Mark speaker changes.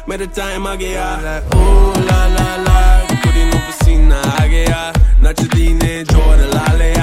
Speaker 1: मेरा टाइम आ गया ओ ला ला ला कुड़ी नू पसीना आ गया नचदी ने जोर ला लिया